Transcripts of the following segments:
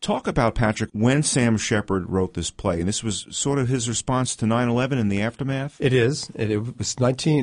Talk about, Patrick, when Sam Shepard wrote this play, and this was sort of his response to 9/11 and the aftermath? It is. It was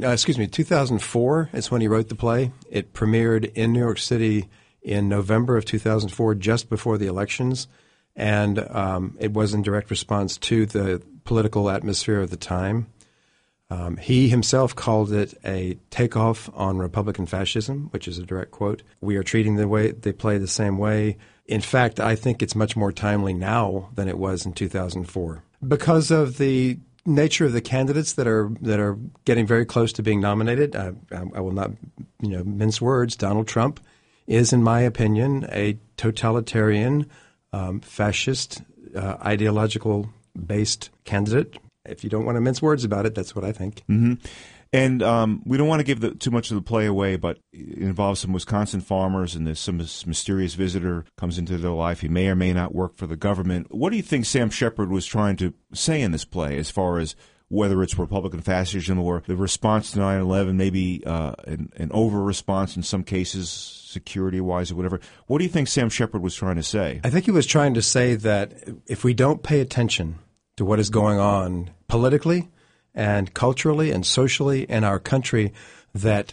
2004 is when he wrote the play. It premiered in New York City in November of 2004, just before the elections, and it was in direct response to the political atmosphere of the time. He himself called it a takeoff on Republican fascism, which is a direct quote. We are treating they play the same way. In fact, I think it's much more timely now than it was in 2004 because of the nature of the candidates that are getting very close to being nominated. I will not, mince words. Donald Trump is, in my opinion, a totalitarian, fascist, ideological-based candidate. If you don't want to mince words about it, that's what I think. Mm-hmm. And we don't want to give too much of the play away, but it involves some Wisconsin farmers, and there's some mysterious visitor comes into their life. He may or may not work for the government. What do you think Sam Shepard was trying to say in this play, as far as whether it's Republican fascism or the response to 9/11, maybe an over-response in some cases, security-wise or whatever? What do you think Sam Shepard was trying to say? I think he was trying to say that if we don't pay attention to what is going on politically and culturally and socially in our country, that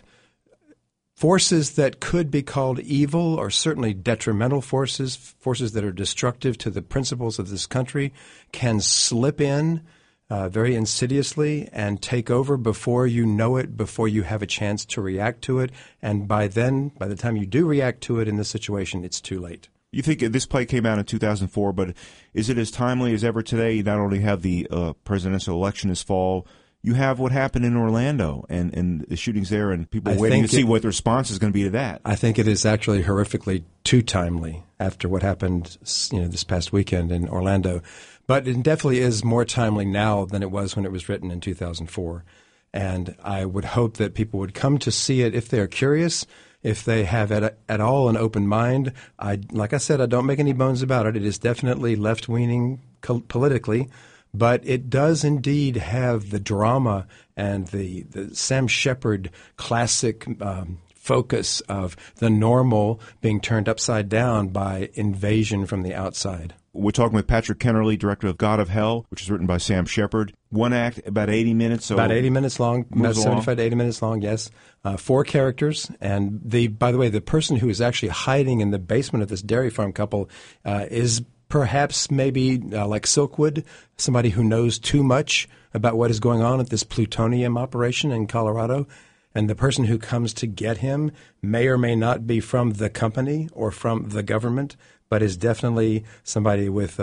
forces that could be called evil, or certainly detrimental forces that are destructive to the principles of this country, can slip in very insidiously and take over before you know it, before you have a chance to react to it. And by the time you do react to it in this situation, it's too late. You think this play came out in 2004, but is it as timely as ever today? You not only have the presidential election this fall, you have what happened in Orlando and the shootings there, and people waiting to see what the response is going to be to that. I think it is actually horrifically too timely after what happened, this past weekend in Orlando. But it definitely is more timely now than it was when it was written in 2004. And I would hope that people would come to see it if they are curious. If they have at all an open mind. Like I said, I don't make any bones about it. It is definitely left-leaning politically, but it does indeed have the drama and the Sam Shepard classic focus of the normal being turned upside down by invasion from the outside. We're talking with Patrick Kennerly, director of God of Hell, which is written by Sam Shepard. One act, about 80 minutes. So about 80 minutes long, about 75 to 80 minutes long, yes. 4 characters. And by the way, the person who is actually hiding in the basement of this dairy farm couple is perhaps maybe like Silkwood, somebody who knows too much about what is going on at this plutonium operation in Colorado. And the person who comes to get him may or may not be from the company or from the government, but is definitely somebody with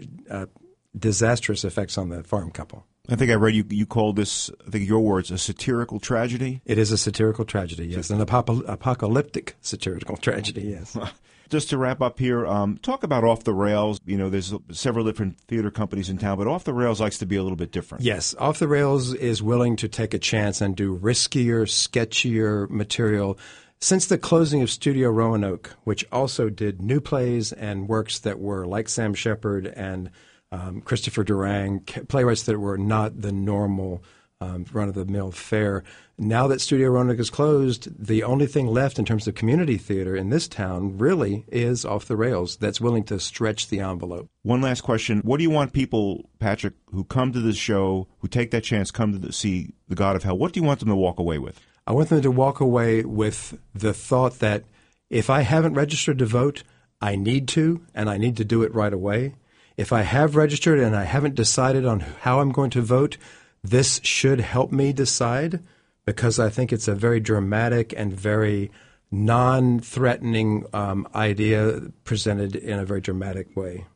disastrous effects on the farm couple. I think I read you called this, I think your words, a satirical tragedy? It is a satirical tragedy, yes. An apocalyptic satirical tragedy, yes. Just to wrap up here, talk about Off the Rails. There's several different theater companies in town, but Off the Rails likes to be a little bit different. Yes, Off the Rails is willing to take a chance and do riskier, sketchier material. Since the closing of Studio Roanoke, which also did new plays and works that were like Sam Shepard and Christopher Durang, playwrights that were not the normal run-of-the-mill fare. Now that Studio Roanoke is closed, the only thing left in terms of community theater in this town really is Off the Rails that's willing to stretch the envelope. One last question. What do you want people, Patrick, who come to the show, who take that chance, come to see The God of Hell, what do you want them to walk away with? I want them to walk away with the thought that if I haven't registered to vote, I need to, and I need to do it right away. If I have registered and I haven't decided on how I'm going to vote, this should help me decide, because I think it's a very dramatic and very non-threatening idea presented in a very dramatic way.